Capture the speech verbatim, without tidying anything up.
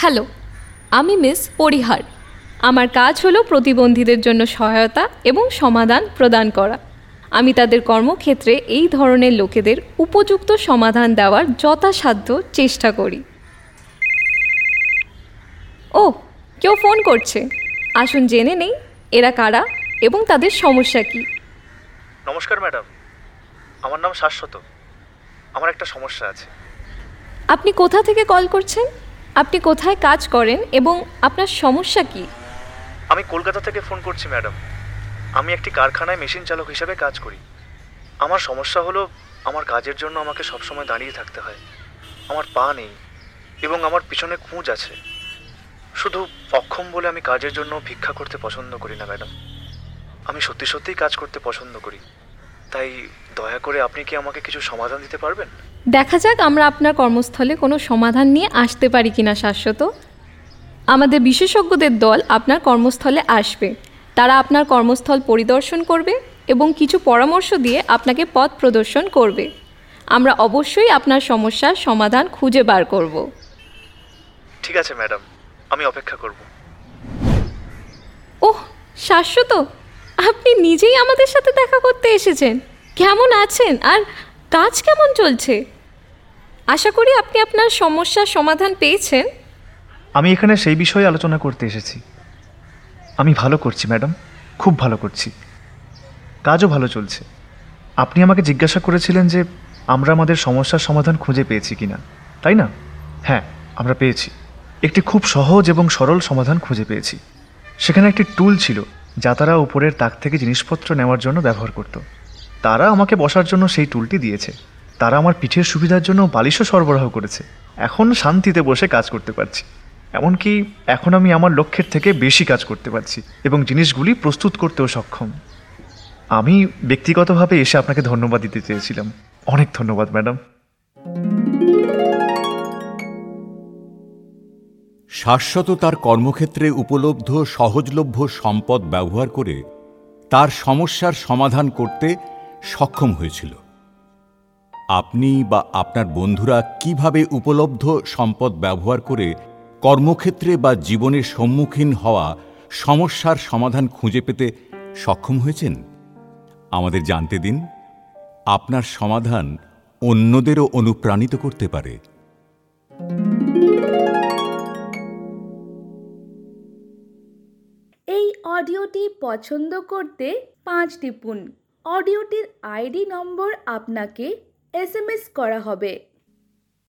Hello, আমি miss পরিহার। আমার কাজ হলো প্রতিবন্ধীদের জন্য সহায়তা এবং সমাধান প্রদান করা। আমি তাদের কর্মক্ষেত্রে এই ধরনের লোকেদের উপযুক্ত সমাধান দেওয়ার যথাসাধ্য চেষ্টা করি। ও, কেউ ফোন করছে। আসুন জেনে নেই এরা কারা এবং তাদের সমস্যা কী। নমস্কার ম্যাডাম, আমার নাম শাশ্বত। আমার একটা সমস্যা আছে। আপনি কোথা থেকে কল করছেন? আপনি কোথায় কাজ করেন এবং আপনার সমস্যা কী? আমি কলকাতা থেকে ফোন করছি ম্যাডাম। আমি একটি কারখানায় মেশিন চালক হিসেবে কাজ করি। আমার সমস্যা হলো, আমার কাজের জন্য আমাকে সবসময় দাঁড়িয়ে থাকতে হয়। আমার পা নেই এবং আমার পিছনে খুঁজ আছে। শুধু অক্ষম বলে আমি কাজের জন্য ভিক্ষা করতে পছন্দ করি না ম্যাডাম। আমি সত্যি সত্যিই কাজ করতে পছন্দ করি। তাই দয়া করে আপনি কি আমাকে কিছু সমাধান দিতে পারবেন? দেখা যাক আমরা আপনার কর্মস্থলে কোনো সমাধান নিয়ে আসতে পারি কিনা শাশ্বত। আমাদের বিশেষজ্ঞদের দল আপনার কর্মস্থলে আসবে। তারা আপনার কর্মস্থল পরিদর্শন করবে এবং কিছু পরামর্শ দিয়ে আপনাকে পথ প্রদর্শন করবে। আমরা অবশ্যই আপনার সমস্যার সমাধান খুঁজে বার করব। ঠিক আছে ম্যাডাম, আমি অপেক্ষা করব। ওহ শাশ্বত, আপনি নিজেই আমাদের সাথে দেখা করতে এসেছেন। কেমন আছেন আর কাজ কেমন চলছে? আশা করি আপনি আপনার সমস্যার সমাধান পেয়েছেন। আমি এখানে সেই বিষয়ে আলোচনা করতে এসেছি। আমি ভালো করছি ম্যাডাম, খুব ভালো করছি। কাজও ভালো চলছে। আপনি আমাকে জিজ্ঞাসা করেছিলেন যে আমরা আমাদের সমস্যার সমাধান খুঁজে পেয়েছি কিনা, তাই না? হ্যাঁ, আমরা পেয়েছি। একটি খুব সহজ এবং সরল সমাধান খুঁজে পেয়েছি। সেখানে একটি টুল ছিল যা তারা উপরের তাক থেকে জিনিসপত্র নেওয়ার জন্য ব্যবহার করত। তারা আমাকে বসার জন্য সেই টুলটি দিয়েছে। তারা আমার পিঠের সুবিধার জন্য বালিশও সরবরাহ করেছে। এখন শান্তিতে বসে কাজ করতে পারছি। এমনকি এখন আমি আমার লক্ষ্যের থেকে বেশি কাজ করতে পারছি এবং জিনিসগুলি প্রস্তুত করতেও সক্ষম। আমি ব্যক্তিগতভাবে এসে আপনাকে ধন্যবাদ দিতে চেয়েছিলাম। অনেক ধন্যবাদ ম্যাডাম। শাশ্বত তার কর্মক্ষেত্রে উপলব্ধ সহজলভ্য সম্পদ ব্যবহার করে তার সমস্যার সমাধান করতে সক্ষম হয়েছিল। আপনি বা আপনার বন্ধুরা কিভাবে উপলব্ধ সম্পদ ব্যবহার করে কর্মক্ষেত্রে বা জীবনের সম্মুখীন হওয়া সমস্যার সমাধান খুঁজে পেতে সক্ষম হয়েছেন আমাদের জানতে দিন। আপনার সমাধান অন্যদেরও অনুপ্রাণিত করতে পারে। এই অডিওটি পছন্দ করতে পাঁচ টিপুন। অডিওটির আইডি নম্বর আপনাকে এস এম এস করা হবে।